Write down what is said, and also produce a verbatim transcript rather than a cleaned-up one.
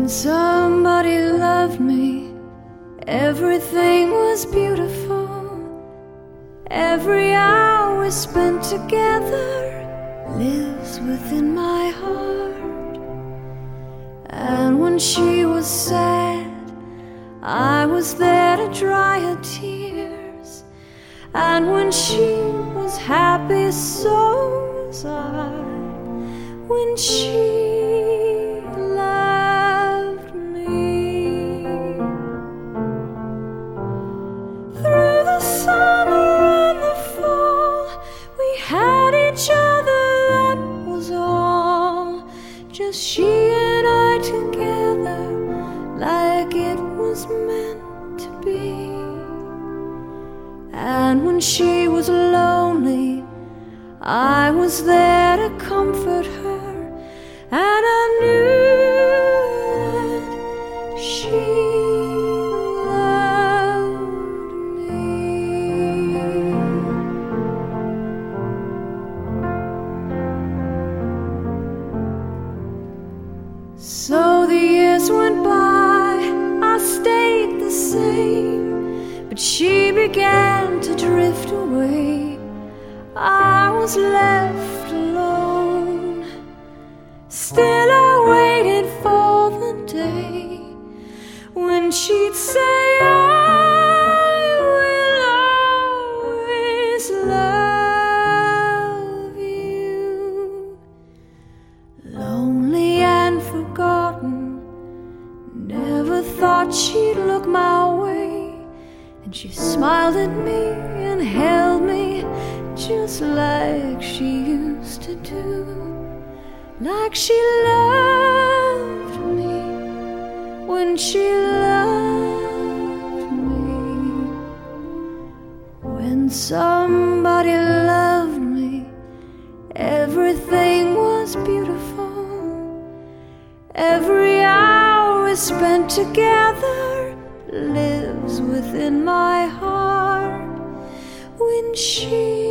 When somebody loved me, everything was beautiful. Every hour spent together lives within my heart. And when she was sad, I was there to dry her tears. And when she was happy, so was I. When she loved me, through the summer and the fall, we had each other, that was all. Just she and I together, like it was meant to be. And when she was lonely, I was there to comfort her. And I knew that she loved me. So the years went by, I stayed the same, but she began to drift away. I was left alone. Still I waited for the day when she'd say, I will always love you. Lonely and forgotten, never thought she'd look my way. And she smiled at me and held me just like she used to do. Like she loved me when she loved me. When somebody loved me, everything was beautiful. Every hour spent together lives within my heart. When she